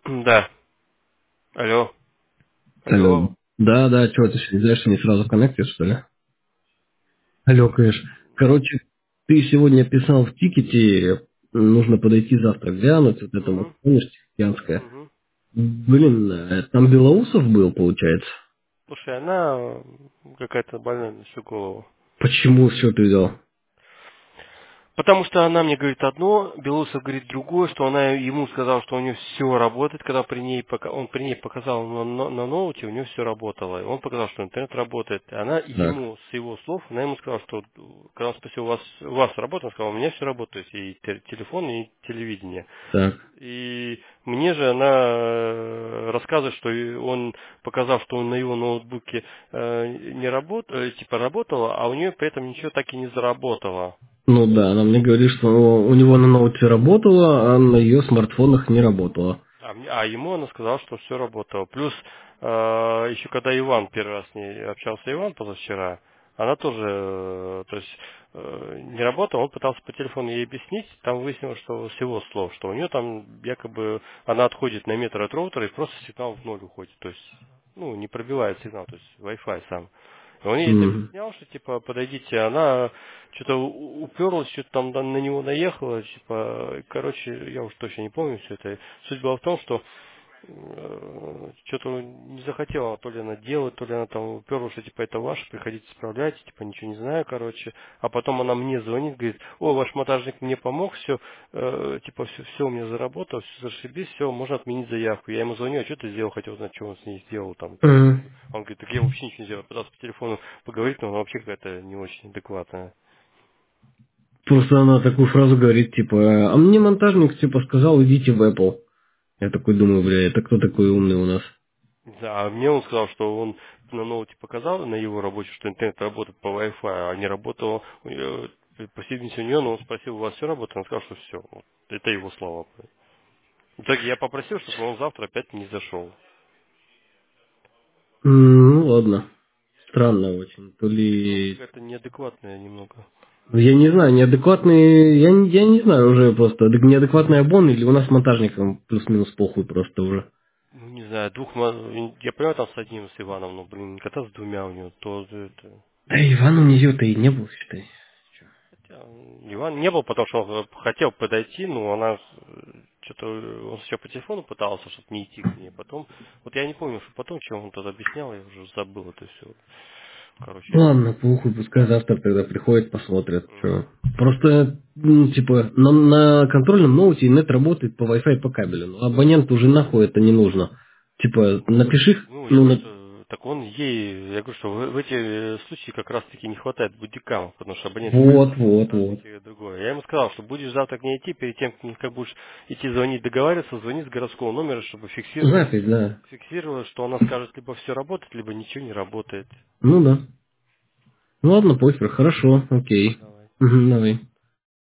Да. Алло. Алло. Алло. Да, да, что ты знаешь, не сразу коннектишь, что ли? Алло, Кэш. Короче, ты сегодня писал в тикете, нужно подойти завтра глянуть, вот это вот, Угу. помнишь, Тихоокеанская? Угу. Блин, там Белоусов был, получается. Слушай, она какая-то больная на всю голову. Почему все ты взял? Потому что она мне говорит одно, Белоусов говорит другое, что она ему сказала, что у нее все работает, когда при ней, он при ней показал на ноуте, у нее все работало. И он показал, что интернет работает. И она Так, ему, с его слов, она ему сказала, что когда он спросил, у вас работает, он сказал, у меня все работает, и телефон, и телевидение. так. И мне же она рассказывает, что он показал, что он на его ноутбуке не работал, типа работало, а у нее при этом ничего так и не заработало. Ну да, она мне говорит, что у него на ноуте работало, а на ее смартфонах не работало. А ему она сказала, что все работало. Плюс еще когда Иван первый раз с ней общался, Иван позавчера, она тоже, то есть не работала, он пытался по телефону ей объяснить, там выяснилось, что с его слов, что у нее там якобы она отходит на метр от роутера и просто сигнал в ноль уходит, то есть ну не пробивает сигнал, то есть Wi-Fi сам. И он ей это Мгм. объяснял, что типа подойдите, она что-то уперлась, что-то там на него наехала, типа, короче, я уж точно не помню все это. Суть была в том, что что-то не захотела то ли она делать, то ли она там уперлась, что типа это ваше, приходите справляйте, типа ничего не знаю, короче. А потом она мне звонит, говорит, о, ваш монтажник мне помог, все, типа все у меня заработало, все зашибись, все, можно отменить заявку. Я ему звоню, а что ты сделал, хотел узнать, что он с ней сделал там. Мгм. Он говорит, так я вообще ничего не сделал, пытался по телефону поговорить, но она вообще какая-то не очень адекватная. Просто она такую фразу говорит, типа, а мне монтажник, типа, сказал, идите в Apple. Я такой думаю, бля, это кто такой умный у нас? Да, а мне он сказал, что он на ноуте показал на его рабочем, что интернет работает по Wi-Fi, а не работал по сильности у нее, но он спросил, у вас все работает? Он сказал, что все. Вот. Это его слова. В итоге я попросил, чтобы он завтра опять не зашел. Ну ладно. Странно очень. То Ну, ли... какая-то неадекватная немного. Ну, я не знаю, неадекватный... Я не знаю уже просто. Неадекватный обон или у нас монтажникам плюс-минус похуй просто уже. Ну, не знаю, я понимаю, там с одним, с Иваном, но, блин, когда с двумя у него, то это... Да Иван у нее-то и не был, считай. Хотя Иван не был, потому что он хотел подойти, но она что-то он сначала по телефону пытался, чтобы не идти к ней. Потом, вот я не помню, что потом, чем он тогда объяснял, я уже забыл это все. Короче, Ладно, похуй, пускай завтра тогда приходят, посмотрят, что. м, Просто, ну, типа, на контрольном ноуте нет работает по Wi-Fi по кабелю. Но абоненту уже нахуй это не нужно. Типа, напиши, ну, я ну, говорю, на... что так он ей, я говорю, что в эти случаи как раз таки не хватает будикамов, потому что абонент говорит, Вот, вот, вот. монтажники другое. Я ему сказал, что будешь завтра к ней идти, перед тем, как будешь идти звонить, договариваться, звони с городского номера, чтобы Запись, да. фиксировала, что она скажет, либо все работает, либо ничего не работает. Ну да. Ну ладно, похер, хорошо, окей. Давай. Мгм, давай.